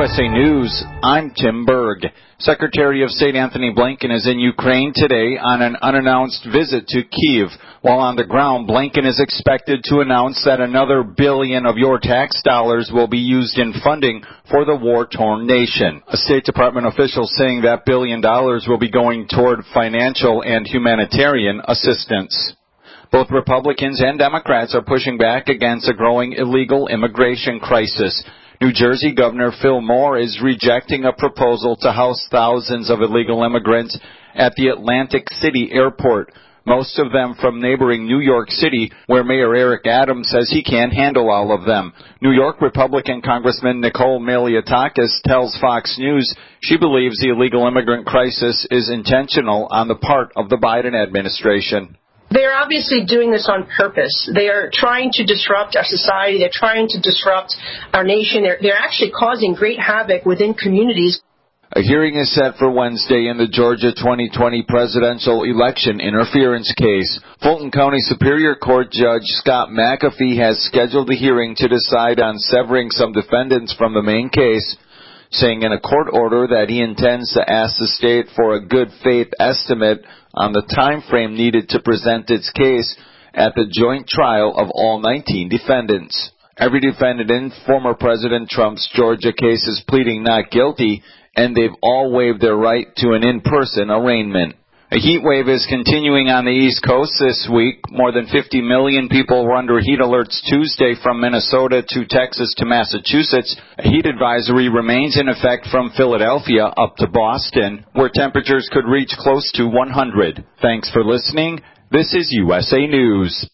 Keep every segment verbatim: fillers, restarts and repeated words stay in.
U S A News, I'm Tim Berg. Secretary of State Anthony Blinken is in Ukraine today on an unannounced visit to Kyiv. While on the ground, Blinken is expected to announce that another billion of your tax dollars will be used in funding for the war-torn nation. A State Department official saying that billion dollars will be going toward financial and humanitarian assistance. Both Republicans and Democrats are pushing back against a growing illegal immigration crisis. New Jersey Governor Phil Moore is rejecting a proposal to house thousands of illegal immigrants at the Atlantic City airport, most of them from neighboring New York City, where Mayor Eric Adams says he can't handle all of them. New York Republican Congressman Nicole Malliotakis tells Fox News she believes the illegal immigrant crisis is intentional on the part of the Biden administration. They are obviously doing this on purpose. They are trying to disrupt our society. They're trying to disrupt our nation. They're, they're actually causing great havoc within communities. A hearing is set for Wednesday in the Georgia twenty twenty presidential election interference case. Fulton County Superior Court Judge Scott McAfee has scheduled the hearing to decide on severing some defendants from the main case, saying in a court order that he intends to ask the state for a good faith estimate on the time frame needed to present its case at the joint trial of all nineteen defendants. Every defendant in former President Trump's Georgia case is pleading not guilty, and they've all waived their right to an in-person arraignment. A heat wave is continuing on the East Coast this week. More than fifty million people were under heat alerts Tuesday from Minnesota to Texas to Massachusetts. A heat advisory remains in effect from Philadelphia up to Boston, where temperatures could reach close to one hundred. Thanks for listening. This is U S A News.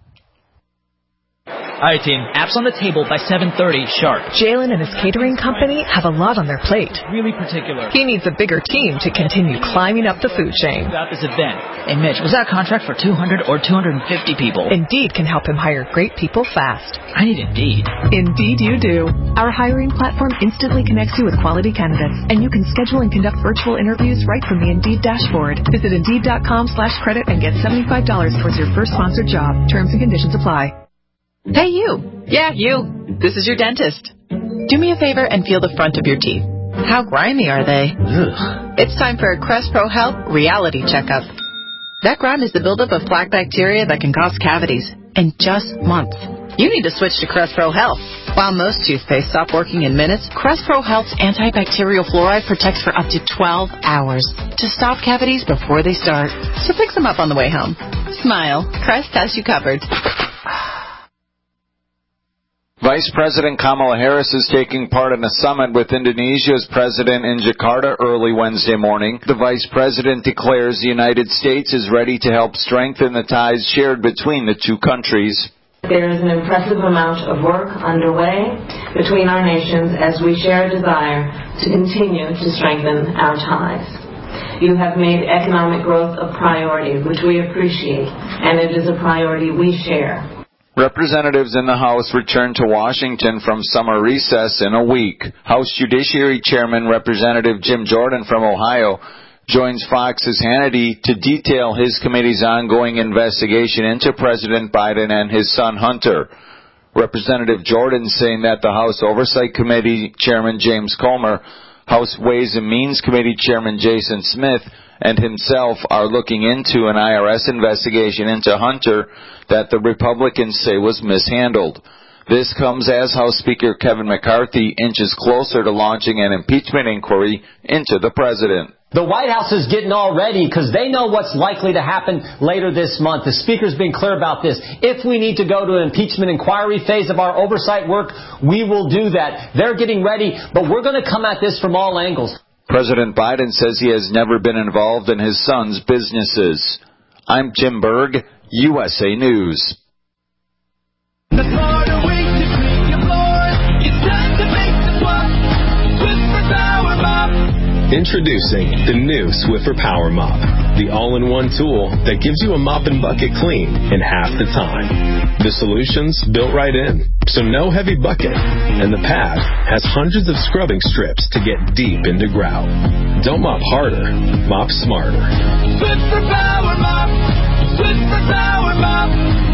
All right, team. Apps on the table by seven thirty sharp. Jalen and his catering company have a lot on their plate. Really particular. He needs a bigger team to continue climbing up the food chain. About this event. Hey, Mitch, was that a contract for two hundred or two hundred fifty people? Indeed can help him hire great people fast. I need Indeed. Indeed you do. Our hiring platform instantly connects you with quality candidates, and you can schedule and conduct virtual interviews right from the Indeed dashboard. Visit Indeed.com slash credit and get seventy-five dollars towards your first sponsored job. Terms and conditions apply. Hey, you. Yeah, you. This is your dentist. Do me a favor and feel the front of your teeth. How grimy are they? Ugh. It's time for a Crest Pro Health reality checkup. That grime is the buildup of plaque bacteria that can cause cavities in just months. You need to switch to Crest Pro Health. While most toothpaste stop working in minutes, Crest Pro Health's antibacterial fluoride protects for up to twelve hours to stop cavities before they start. So pick some up on the way home. Smile. Crest has you covered. Vice President Kamala Harris is taking part in a summit with Indonesia's president in Jakarta early Wednesday morning. The vice president declares the United States is ready to help strengthen the ties shared between the two countries. There is an impressive amount of work underway between our nations as we share a desire to continue to strengthen our ties. You have made economic growth a priority, which we appreciate, and it is a priority we share. Representatives in the House return to Washington from summer recess in a week. House Judiciary Chairman Representative Jim Jordan from Ohio joins Fox's Hannity to detail his committee's ongoing investigation into President Biden and his son Hunter. Representative Jordan saying that the House Oversight Committee Chairman James Comer, House Ways and Means Committee Chairman Jason Smith, and himself are looking into an I R S investigation into Hunter that the Republicans say was mishandled. This comes as House Speaker Kevin McCarthy inches closer to launching an impeachment inquiry into the president. The White House is getting all ready because they know what's likely to happen later this month. The Speaker's been clear about this. If we need to go to an impeachment inquiry phase of our oversight work, we will do that. They're getting ready, but we're going to come at this from all angles. President Biden says he has never been involved in his son's businesses. I'm Jim Berg, U S A News. Introducing the new Swiffer Power Mop, the all-in-one tool that gives you a mop and bucket clean in half the time. The solution's built right in, so no heavy bucket, and the pad has hundreds of scrubbing strips to get deep into grout. Don't mop harder, mop smarter. Swiffer Power Mop, Swiffer Power Mop.